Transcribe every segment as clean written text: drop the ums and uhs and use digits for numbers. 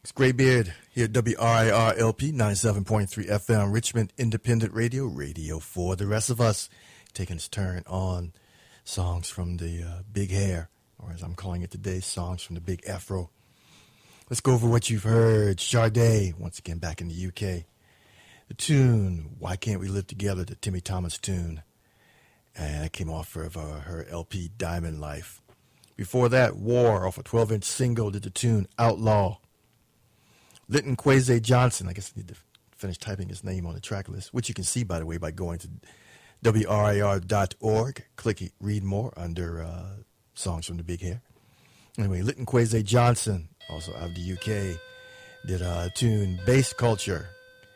Graybeard here at WRIR-LP 97.3 FM, Richmond Independent Radio, radio for the rest of us, taking its turn on songs from the Big Hair, or as I'm calling it today, songs from the Big Afro. Let's go over what you've heard. Sade, once again back in the UK. The tune, Why Can't We Live Together, the Timmy Thomas tune. And that came off of her LP, Diamond Life. Before that, War, off a 12-inch single, did the tune, Outlaw. Linton Kwesi Johnson, I guess I need to finish typing his name on the track list, which you can see, by the way, by going to WRIR.org. Click it, read more under songs from the Big Hair. Anyway, Linton Kwesi Johnson, also out of the UK, did a tune, Bass Culture.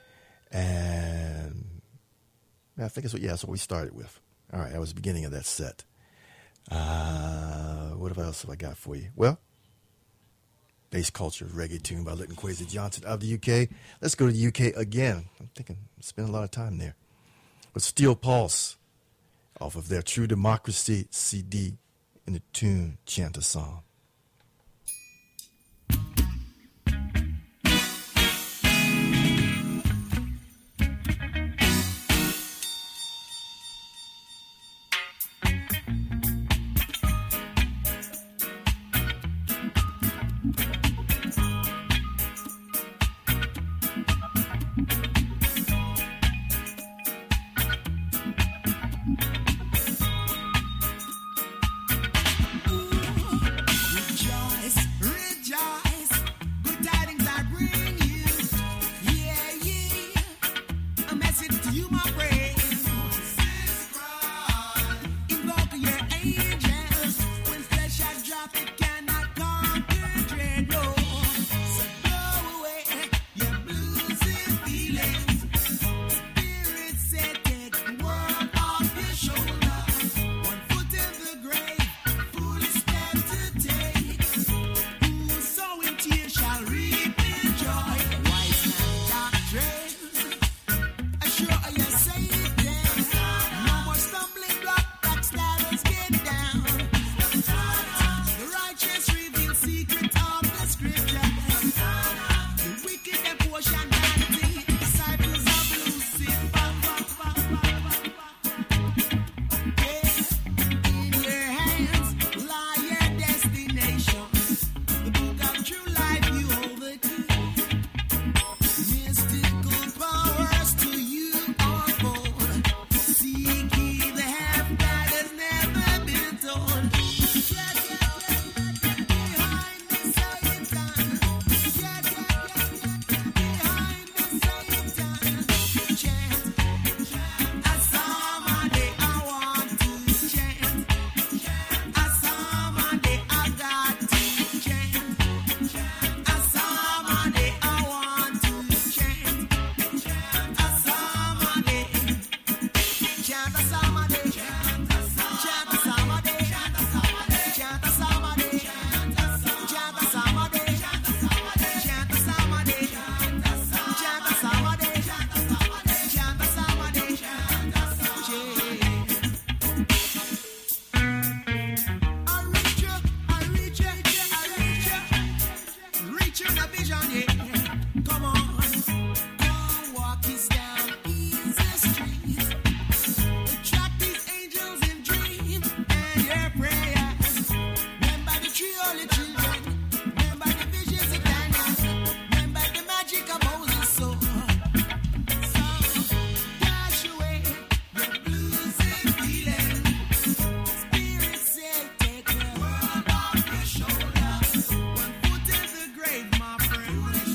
And I think that's what we started with. All right, that was the beginning of that set. What else have I got for you? Well, Bass Culture, reggae tune by Linton Kwesi Johnson out of the UK. Let's go to the UK again. I'm thinking, spend a lot of time there. But Steel Pulse, off of their True Democracy CD, in the tune, Chant a Song. My friend.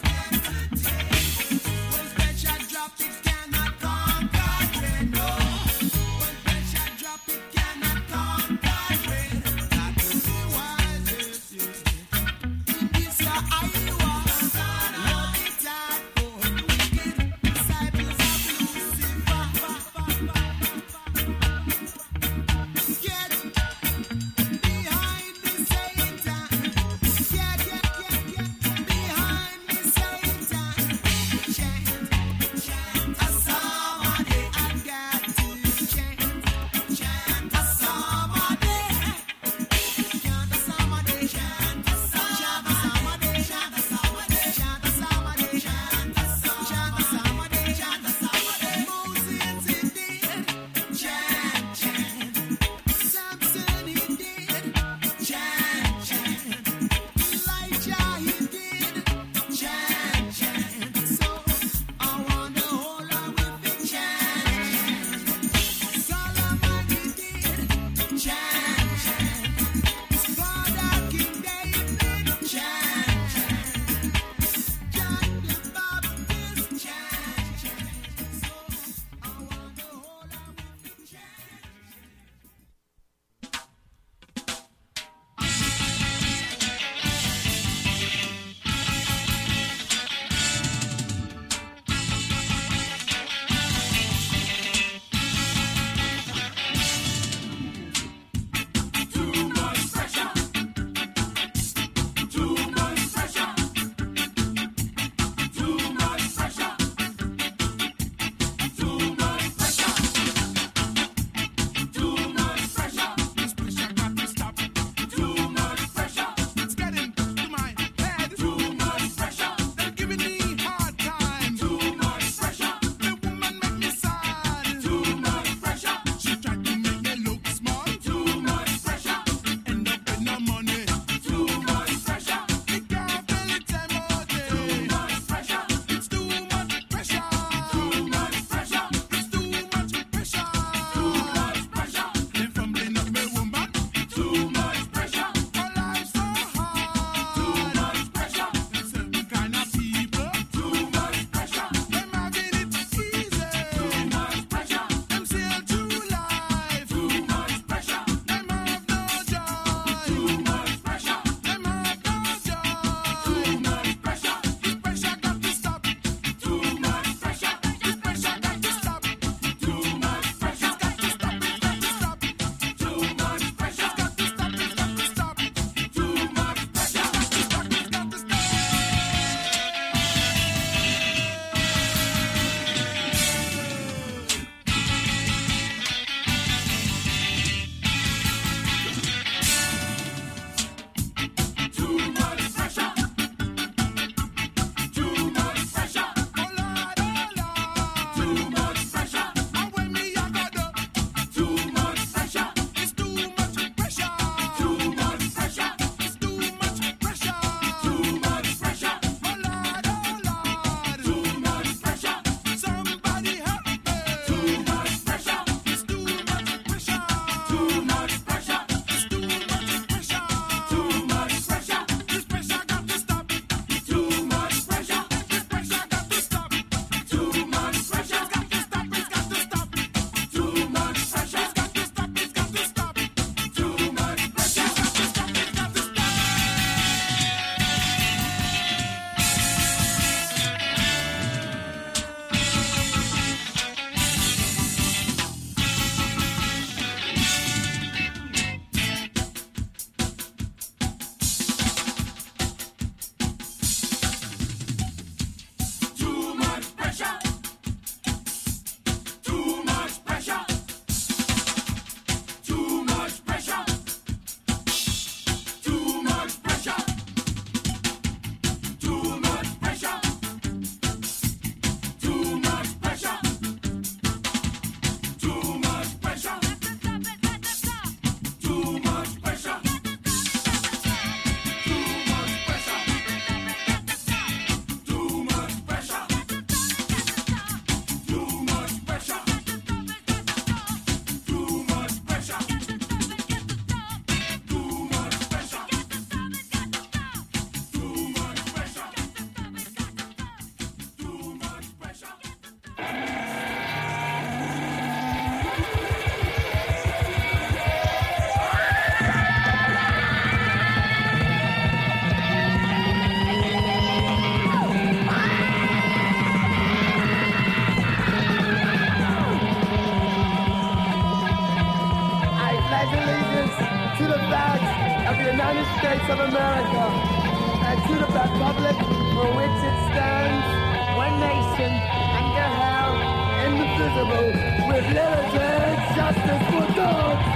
rebel with limited justice for dogs.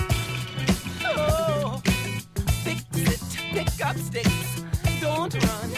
Pick up sticks, don't run.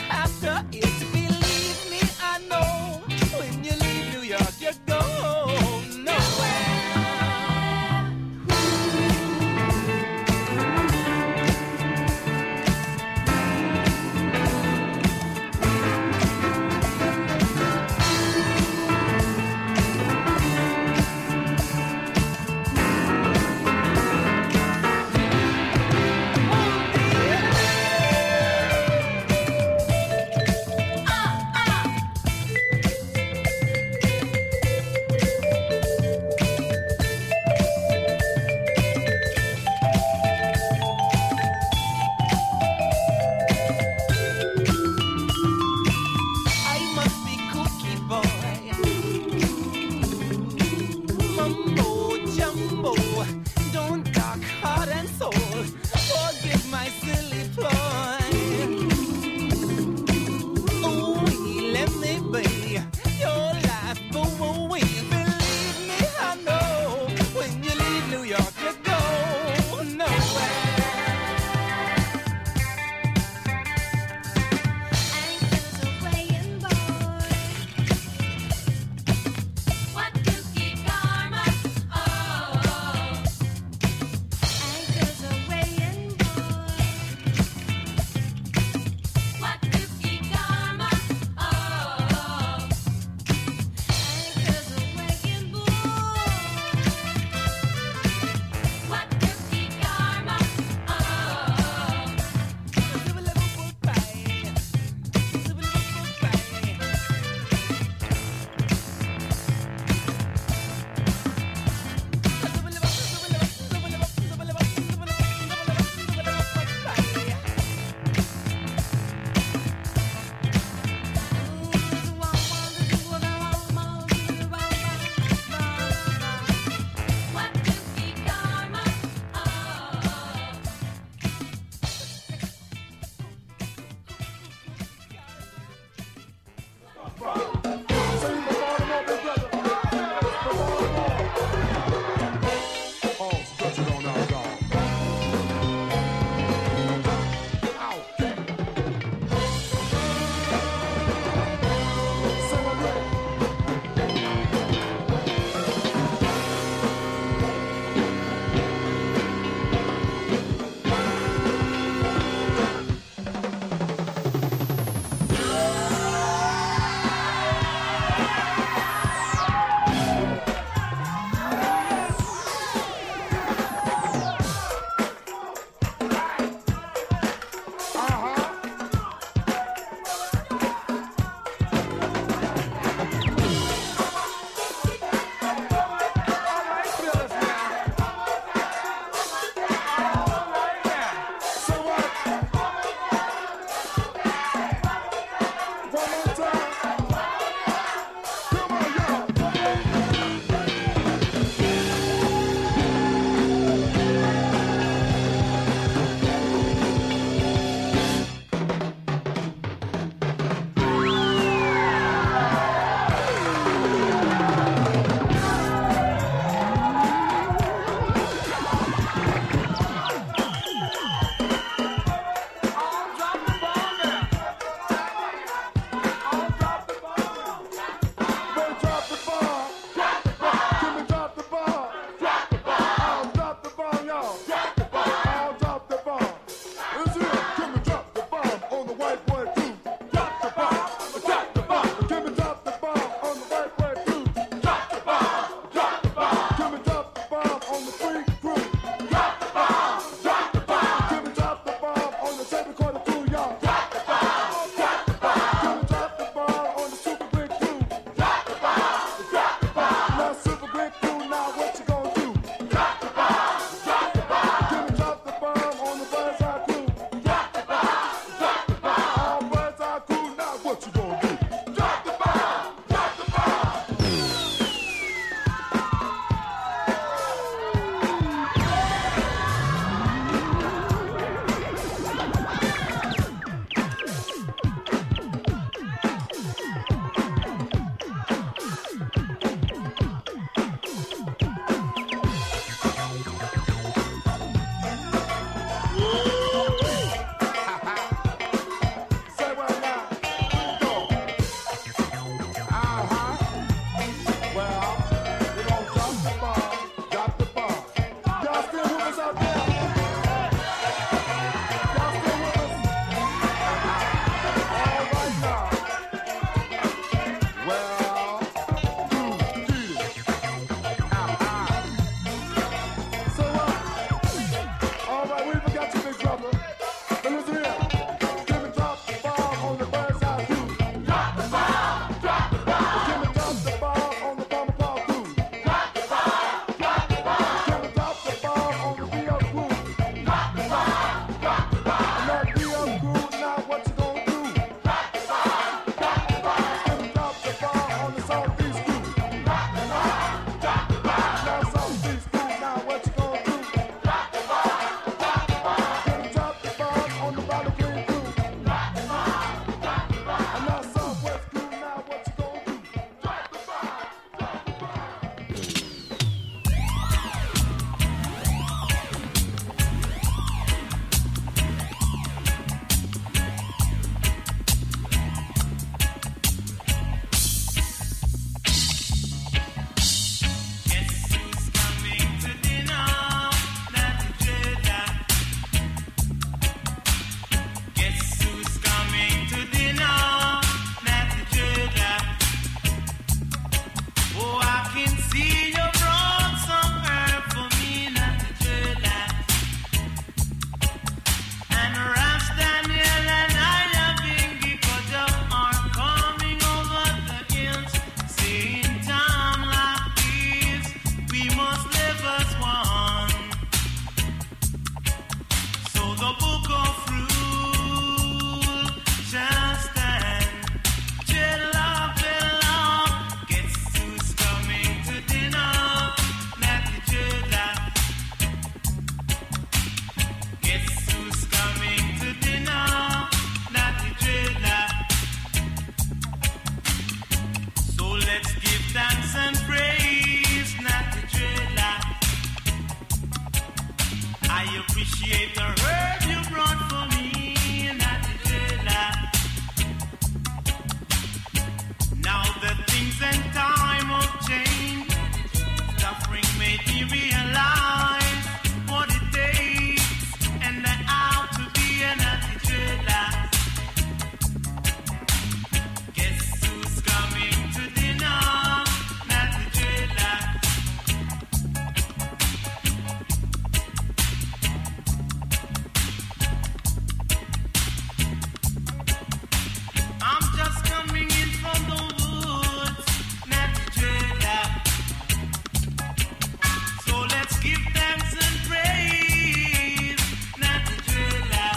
rock, heart and soul. Forgive my silly ploy. Oh, let me be your life, go away. Believe me, I know when you leave New York, you go nowhere. Anchors away. I appreciate the herb you brought for me, Natty Dreadlock. Now that things and time have changed, suffering made me realize what it takes, and that how to be a Natty Dreadlock. Guess who's coming to dinner? Natty Dreadlock. I'm just coming in from the woods, Natty Dreadlock. So let's give thanks and praise, Natty Dreadlock.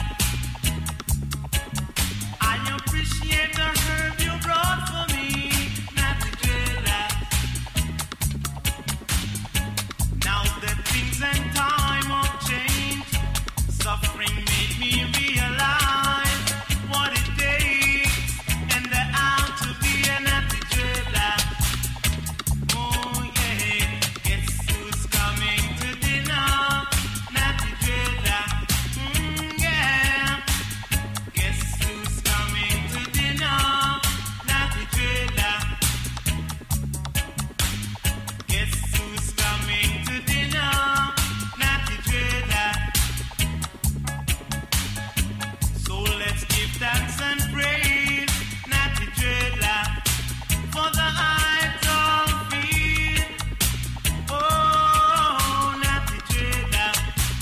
I appreciate the herb you brought for me, Natty Dreadlock. Now that things and time have changed, suffering made me realize what it takes, and the how to be a Natty Dreadlock. Oh yeah, guess who's coming to dinner? Natty Dreadlock. Yeah. Guess who's coming to dinner? Natty Dreadlock. Guess who's coming to dinner? Natty Dreadlock. So let's give thanks and praise, Natty Dreadlock, for the idol feed. Oh, Natty Dreadlock.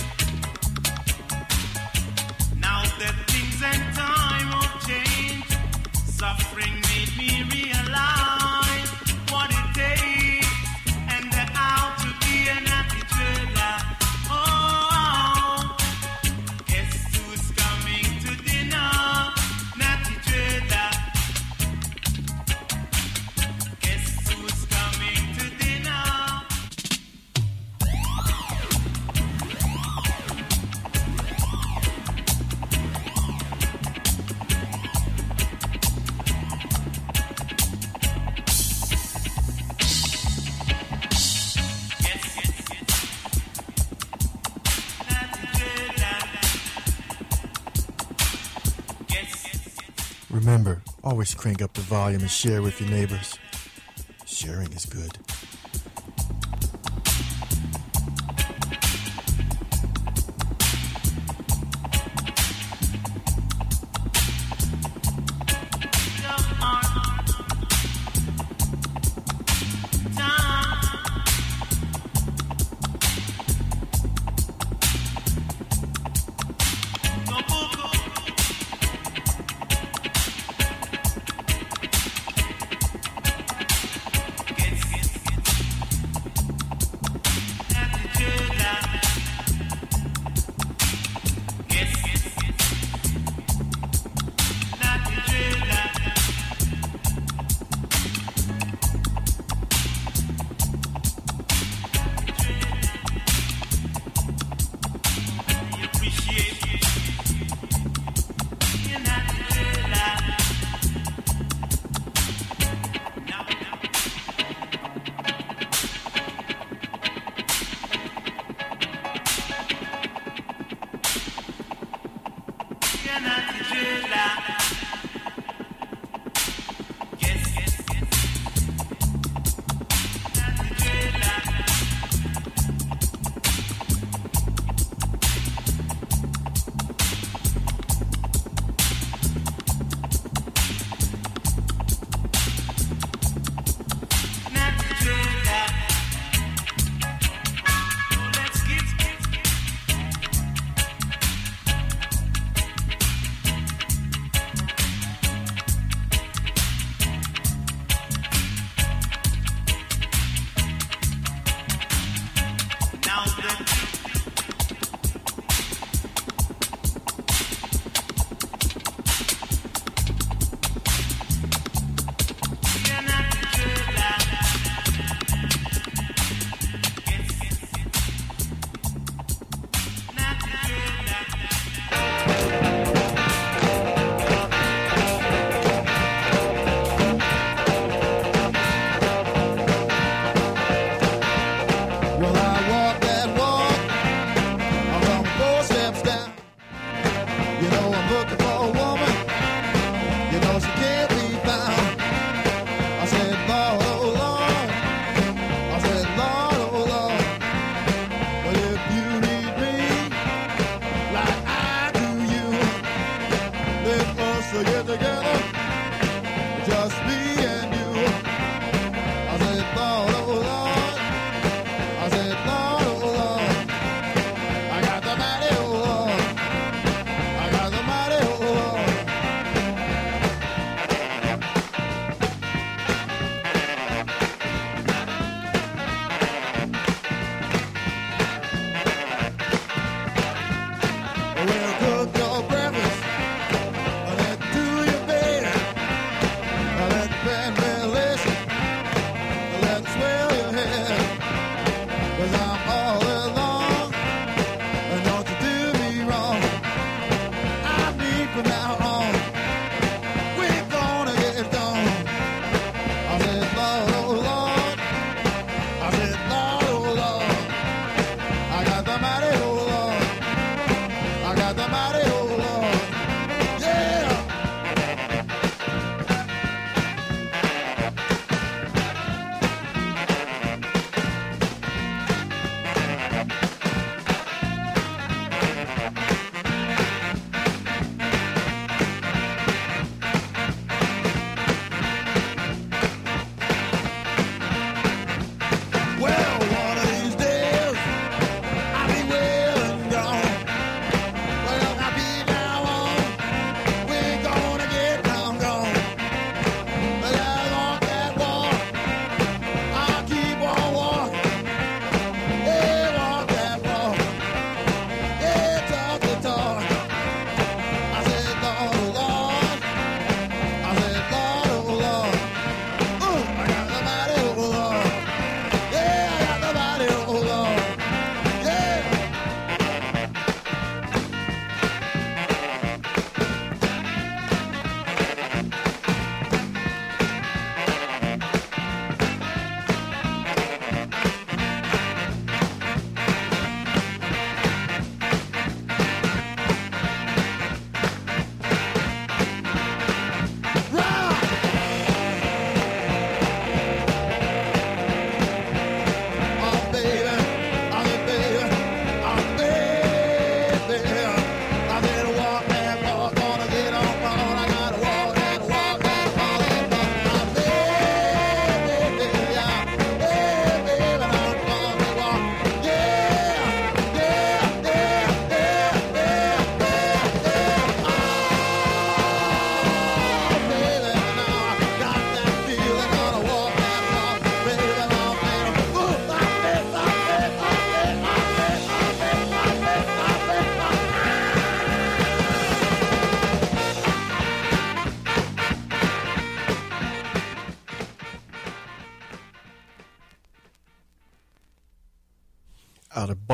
Now that things and time have changed, suffering made me realize what it takes, and the how to be a Natty Dreadlock. Oh, guess who's coming to dinner? Natty Dreadlock. Guess who's coming to dinner? Remember, always crank up the volume and share with your neighbors. Sharing is good.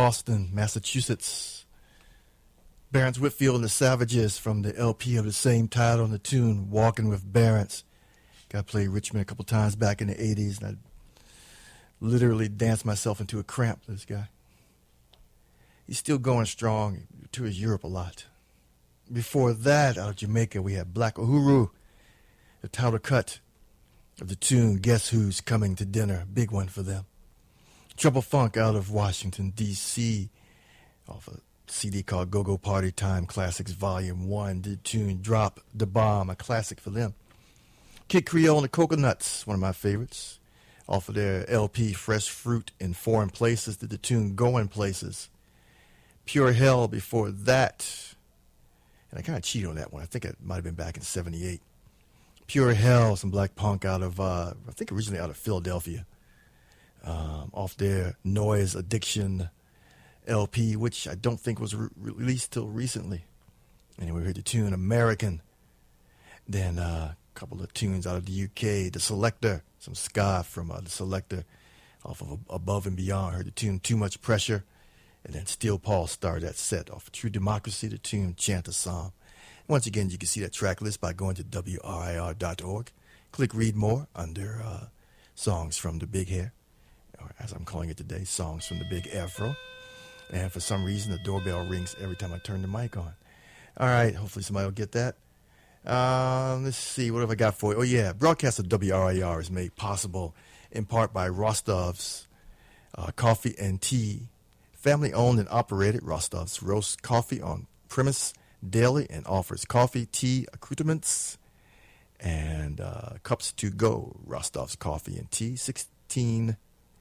Boston, Massachusetts. Barrence Whitfield and the Savages from the LP of the same title and the tune Walking with Barrence. Got to play Richmond a couple times back in the 80s, and I literally danced myself into a cramp, this guy. He's still going strong, tours Europe a lot. Before that, out of Jamaica, we had Black Uhuru, the title cut of the tune Guess Who's Coming to Dinner, big one for them. Trouble Funk out of Washington, D.C., off a CD called Go-Go Party Time Classics Volume 1, the tune Drop the Bomb, a classic for them. Kid Creole and the Coconuts, one of my favorites, off of their LP Fresh Fruit in Foreign Places, did the tune Going Places. Pure Hell before that, and I kind of cheated on that one. I think it might have been back in 78. Pure Hell, some black punk out of, I think originally out of Philadelphia, off their Noise Addiction LP, which I don't think was released till recently. Anyway, we heard the tune American. Then a couple of tunes out of the UK, The Selector, some ska from The Selector, off of Above and Beyond. Heard the tune Too Much Pressure. And then Steel Paul started that set off of True Democracy, the tune Chant a Psalm. Once again, you can see that track list by going to WRIR.org. Click Read More under Songs from the Big Hair, or as I'm calling it today, Songs from the Big Afro. And for some reason, the doorbell rings every time I turn the mic on. All right, hopefully somebody will get that. Let's see, what have I got for you? Oh, yeah, broadcast of WRIR is made possible in part by Rostov's Coffee and Tea. Family-owned and operated, Rostov's roasts coffee on premise daily and offers coffee, tea, accoutrements, and cups to go. Rostov's Coffee and Tea, 168.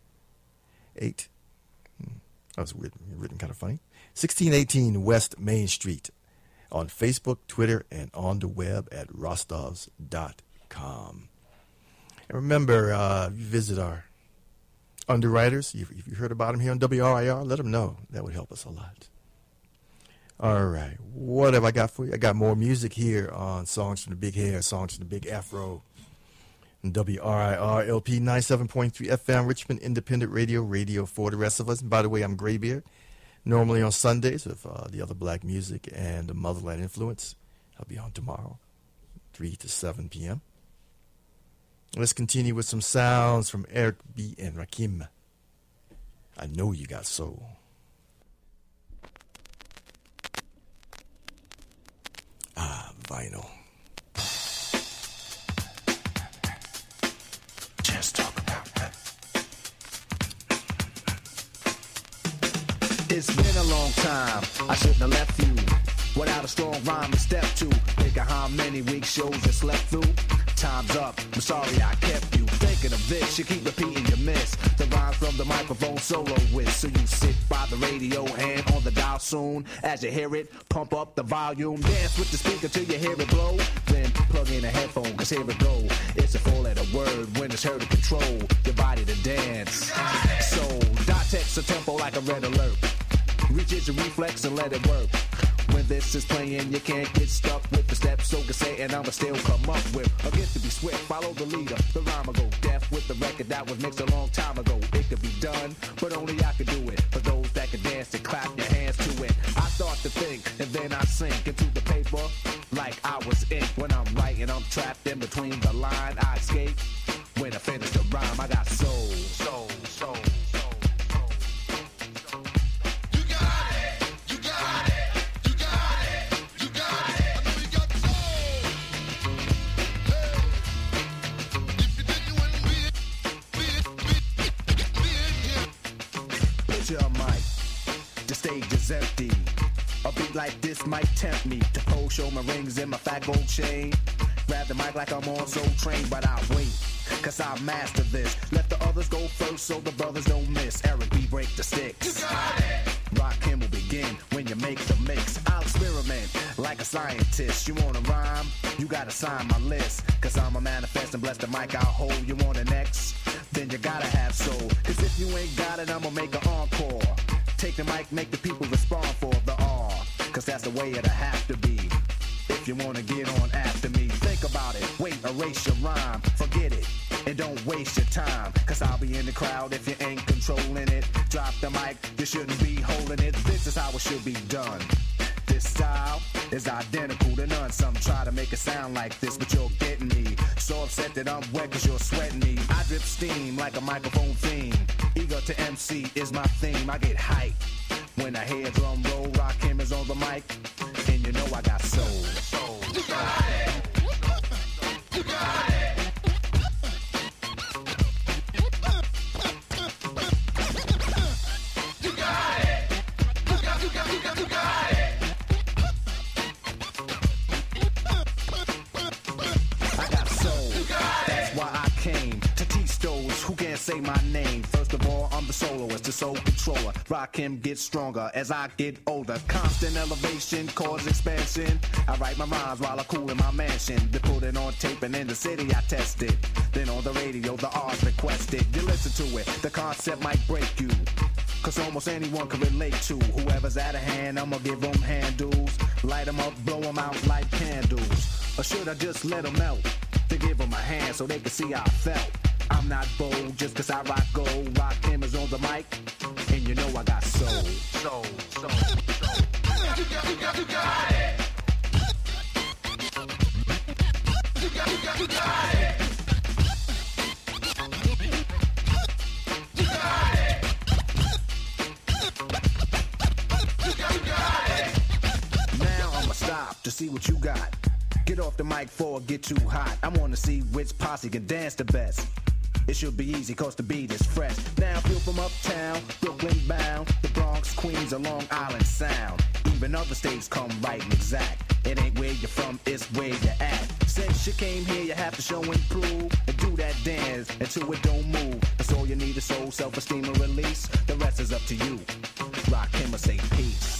That was written kind of funny. 1618 West Main Street on Facebook, Twitter, and on the web at rostovs.com. And remember, you visit our underwriters. If you heard about them here on WRIR, let them know. That would help us a lot. All right. What have I got for you? I got more music here on Songs from the Big Hair, Songs from the Big Afro. And WRIR LP 97.3 FM, Richmond Independent Radio, radio for the rest of us. And by the way, I'm Graybeard. Normally on Sundays with the other black music and the Motherland Influence. I'll be on tomorrow, 3 to 7 p.m. Let's continue with some sounds from Eric B. and Rakim. I Know You Got Soul. Vinyl. Just talk about that. It's been a long time, I shouldn't have left you without a strong rhyme to step to. Think of how many weak shows you slept through. Time's up, I'm sorry I kept you thinking of this. You keep repeating you miss the rhymes from the microphone solo with. So you sit by the radio and on the dial soon. As you hear it, pump up the volume. Dance with the speaker till you hear it blow. Then plug in a headphone, cause here it go. It's a four-letter word when it's heard to control your body to dance. So dot text a tempo like a red alert. Reach it to reflex and let it work. When this is playing, you can't get stuck with the steps. So can say, and I'ma still come up with a gift to be swift. Follow the leader, the rhyme go deaf with the record that was mixed a long time ago. It could be done, but only I could do it. For those that can dance and clap your hands to it. I start to think, and then I sink into the paper like I was ink. When I'm writing, I'm trapped in between the line. I escape when I finish the rhyme. I got soul, soul, soul. The stage is empty. A beat like this might tempt me to pose, show my rings and my fat gold chain. Grab the mic like I'm on Soul Train, but I wait, cause I master this. Let the others go first so the brothers don't miss. Eric B, break the sticks. Rock him will begin when you make the mix. I'll experiment like a scientist. You wanna rhyme? You gotta sign my list. Cause I'm a manifest and bless the mic I'll hold. You want an X? Then you gotta have soul. Cause if you ain't got it, I'ma make an encore. Take the mic, make the people respond for the R. Cause that's the way it'll have to be. If you wanna get on after me, think about it. Wait, erase your rhyme, forget it. and don't waste your time, cause I'll be in the crowd if you ain't controlling it. Drop the mic, you shouldn't be holding it. This is how it should be done. This style is identical to none. Some try to make it sound like this, but you're getting me so upset that I'm wet cause you're sweating me. I drip steam like a microphone theme. Eager to MC is my theme. I get hype when I hear drum roll. Rakim is on the mic, and you know I got soul. You got it. You got it. You got it. You got it. I got soul. That's why I came to teach those who can't say my name. First of all, I'm the soloist, the soul controller. Rakim gets stronger as I get older. Constant elevation, cause expansion. I write my rhymes while I cool in my mansion. They put it on tape and in the city I test it. Then on the radio, the R's requested. You listen to it, the concept might break you. Cause almost anyone can relate to whoever's out of hand. I'ma give them handles, light them up, blow them out like candles. Or should I just let them melt? To give them a hand so they can see how I felt. I'm not bold just cause I rock gold. Rakim is on the mic, and you know I got soul. Soul. You got it. You got it. You got it. Now I'ma stop to see what you got. Get off the mic before it get too hot. I wanna see which posse can dance the best. It should be easy cause the beat is fresh. Now feel from uptown, Brooklyn bound, the Bronx, Queens, or Long Island Sound. Even other states come right and exact. It ain't where you're from, it's where you're at. Since you came here, you have to show and prove and do that dance until it don't move. That's all you need is soul, self-esteem, and release. The rest is up to you. Rakim or say peace.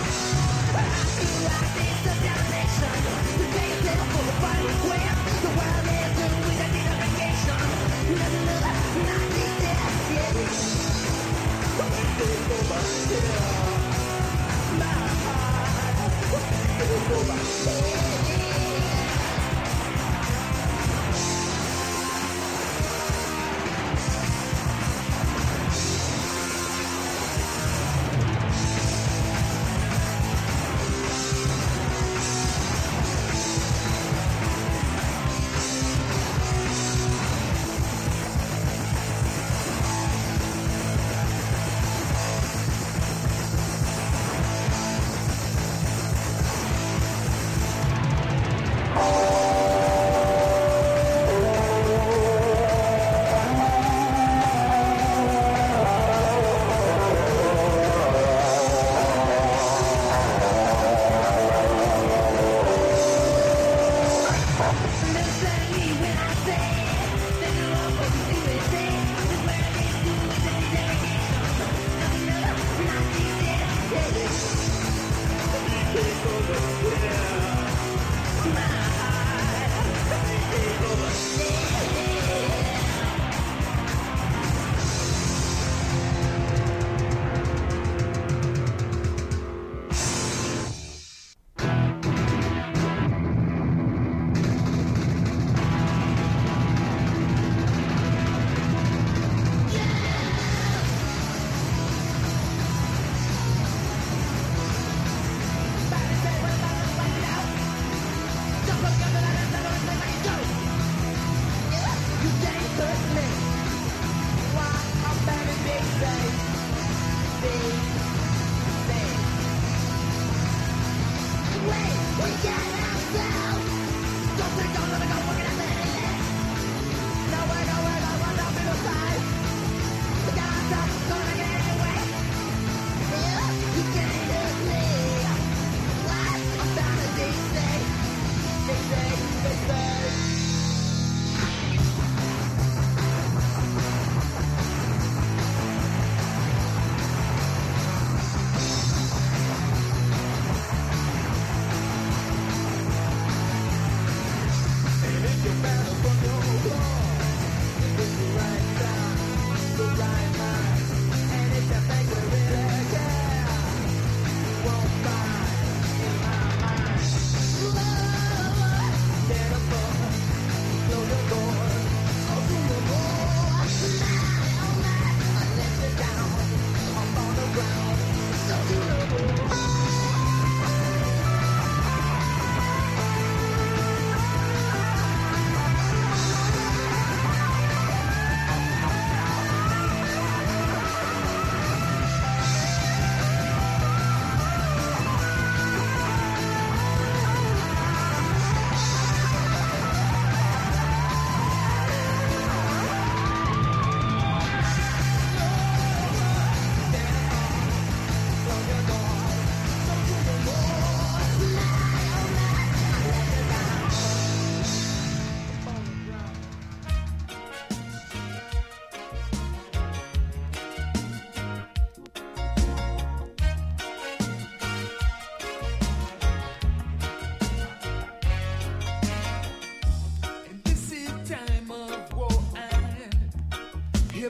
The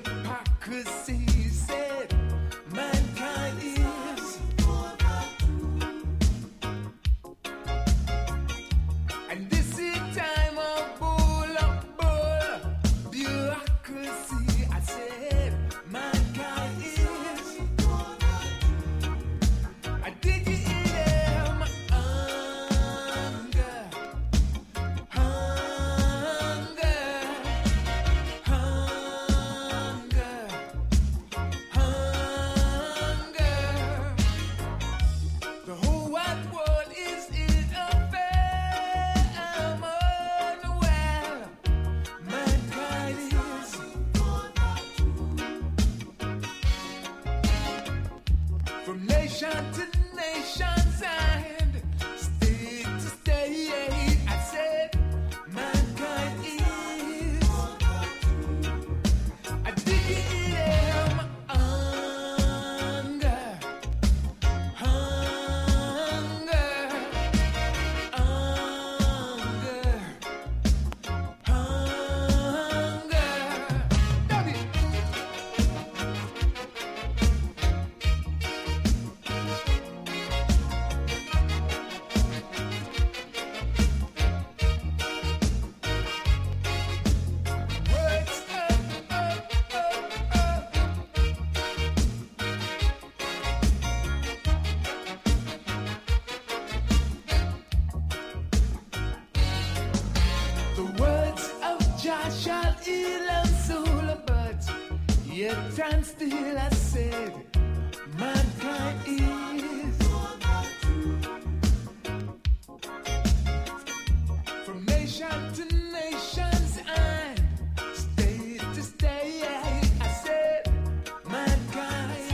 hypocrisy said mankind is. And this is time of bull bureaucracy. I said mankind is. I dig it in them hunger, hunger, hunger, hunger. The whole wide world is in a famine. Well, mankind is. From nation to nations and state to state, I said mankind is. I dig it in them hunger, hunger, hunger, hunger. W. Words The words of Jah shall heal and soul, but yet and still I said mankind is. From nation to nations and state to state, I said mankind.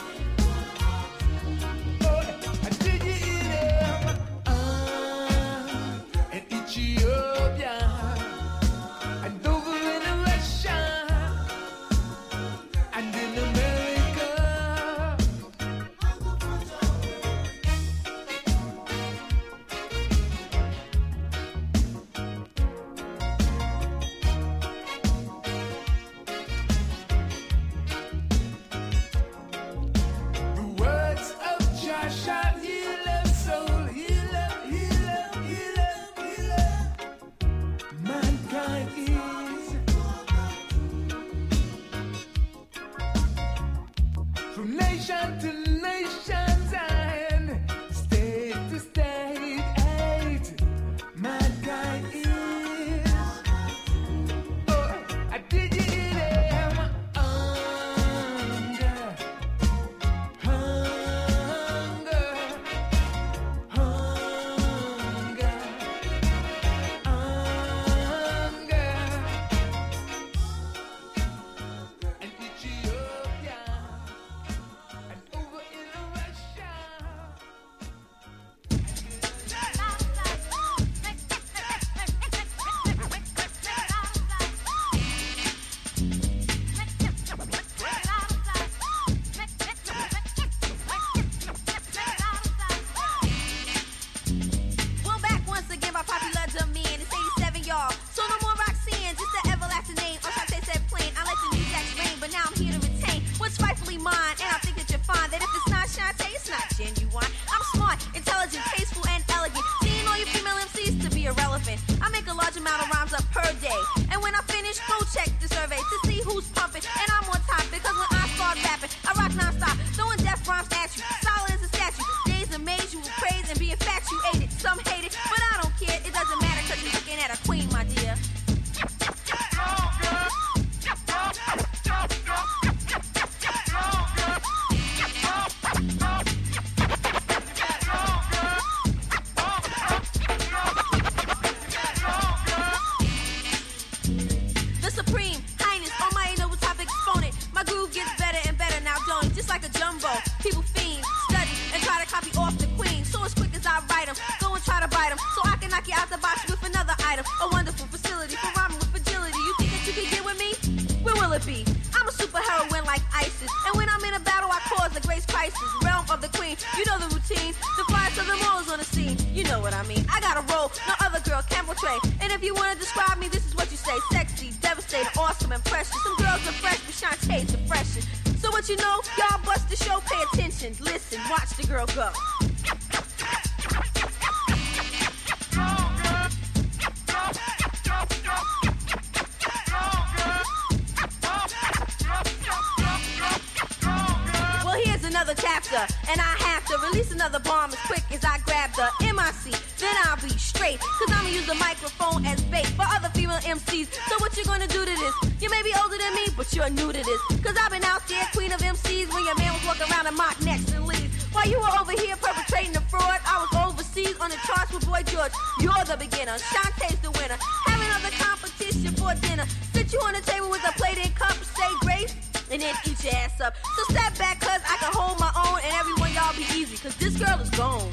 Oh, I dig it in and Ethiopia and over in Russia and in America. The words of Jah shall heal them soul, heal them, heal them, heal them, heal them. Mankind is. From nation to nations and state to state, mankind is. Oh, I dig it in them hunger, hunger, hunger, hunger. And Ethiopia and over in Russia. Well, back once again by popular demand. It's 87, y'all. So no more Roxanne, just the everlasting name. Or should I say said plain? I let the new jacks rain, but now I'm here to retain what's rightfully mine. And I think that you'll find that if it's not Shantae, it's not genuine. I'm smart, intelligent, tasteful, and elegant. Seeing all you female MCs to be irrelevant. I make a large amount of rhymes up per day. And when I finish, go check the survey to see who's pumping. And I'm on top because when I start rapping, I rock non-stop, throwing death rhymes at you. Solid as a statue. Days amaze you will praise and be infatuated. Some hate it, but I don't care. It doesn't matter because you're looking at a queen, my dear. The Supreme Highness, Almighty Noble Top Exponent. My groove gets better and better now, don't it? Just like a jumbo. People fiend, study, and try to copy off the queen. So as quick as I write them, go and try to bite them. So I can knock you out the box with another item. A wonderful facility for rhyming with agility. You think that you can get with me? Where will it be? I'm a super heroine like ISIS. And when I'm in a battle, I cause a great crisis. Realm of the queen, you know the routine. The flies of the morals on the scene. You know what I mean. I got a role no other girl can portray. And if if you wanna describe me, this is what you say. Sexy, devastating, awesome, and precious. Some girls are fresh, but Shantae's the freshest. So what you know, y'all bust the show, pay attention. Listen, watch the girl go. Well, here's another chapter, and I have to release another bomb as quick as I grab the MIC. Then I'll be straight, cause I'ma use the microphone as bait for other female MCs. So what you gonna do to this? You may be older than me, but you're new to this. Cause I've been out there, queen of MCs, when your man was walking around and mock necks and leaves. While you were over here perpetrating the fraud, I was overseas on the charts with Boy George. You're the beginner, Shantae's the winner. Have another competition for dinner. Sit you on the table with a plate and cup, say grace, and then eat your ass up. So step back, cause I can hold my own, and everyone y'all be easy, cause this girl is gone.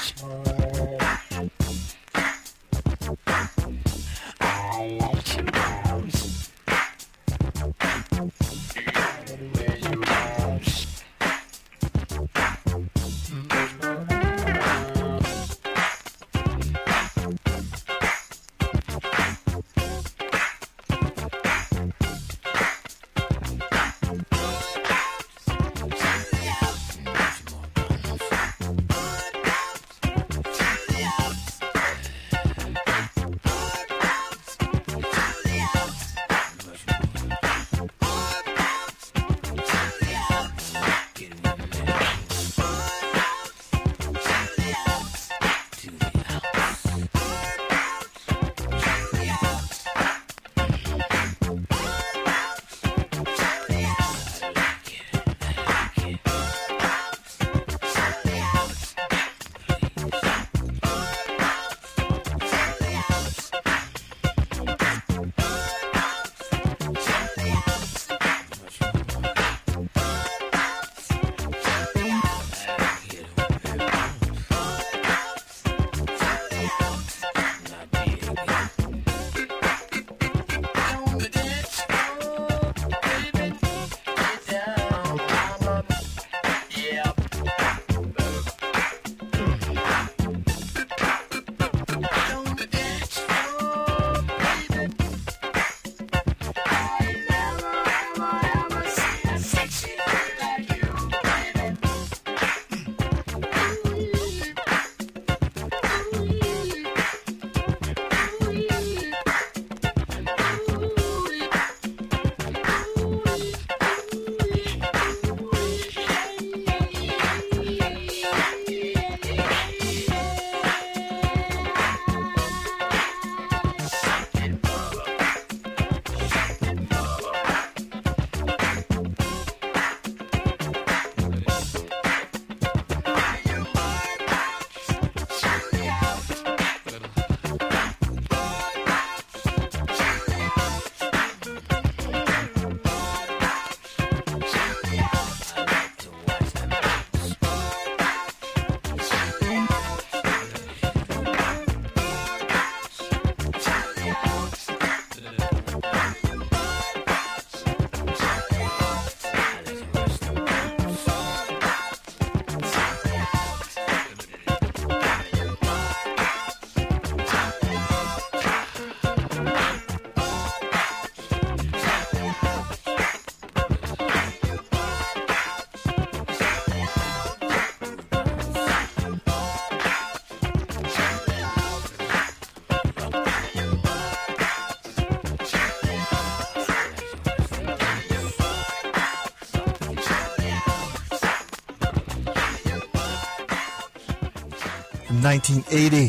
1980.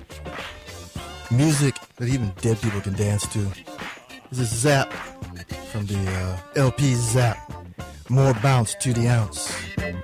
Music that even dead people can dance to. This is Zap from the LP Zap. More bounce to the ounce.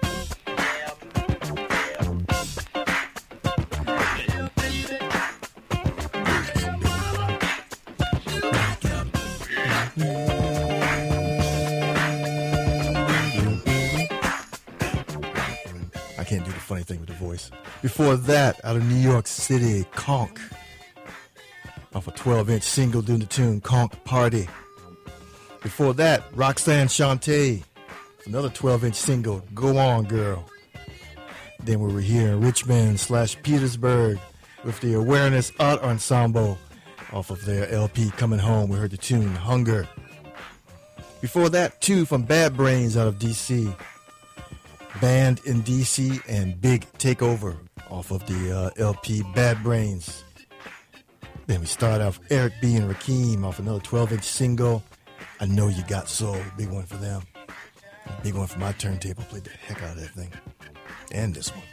I can't do the funny thing with the voice. Before that, out of New York City, Conk. Off a 12-inch single doing the tune Conk Party. Before that, Roxanne Shante. Another 12-inch single, Go On Girl. Then we were here in Richmond / Petersburg with the Awareness Art Ensemble. Off of their LP Coming Home, we heard the tune Hunger. Before that, two from Bad Brains out of D.C. Band in D.C. and Big Takeover off of the LP Bad Brains. Then we start off Eric B. and Rakim off another 12-inch single, I Know You Got Soul. Big one for them. Big one for my turntable. Played the heck out of that thing. And this one.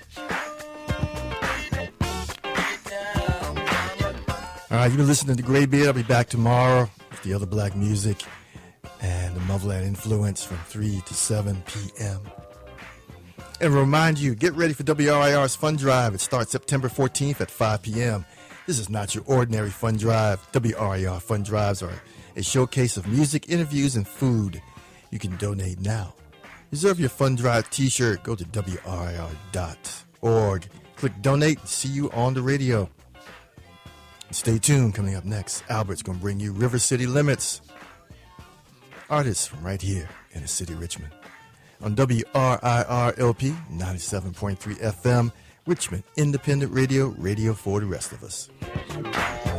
All right, you've been listening to Graybeard. I'll be back tomorrow with the other black music and the Motherland Influence from 3 to 7 p.m. And remind you, get ready for WRIR's Fund Drive. It starts September 14th at 5 p.m. This is not your ordinary fund drive. WRIR Fund Drives are a showcase of music, interviews, and food. You can donate now. Reserve your Fund Drive t-shirt. Go to WRIR.org. Click donate. See you on the radio. Stay tuned. Coming up next, Albert's going to bring you River City Limits. Artists from right here in the city of Richmond. On WRIRLP 97.3 FM, Richmond Independent Radio, radio for the rest of us.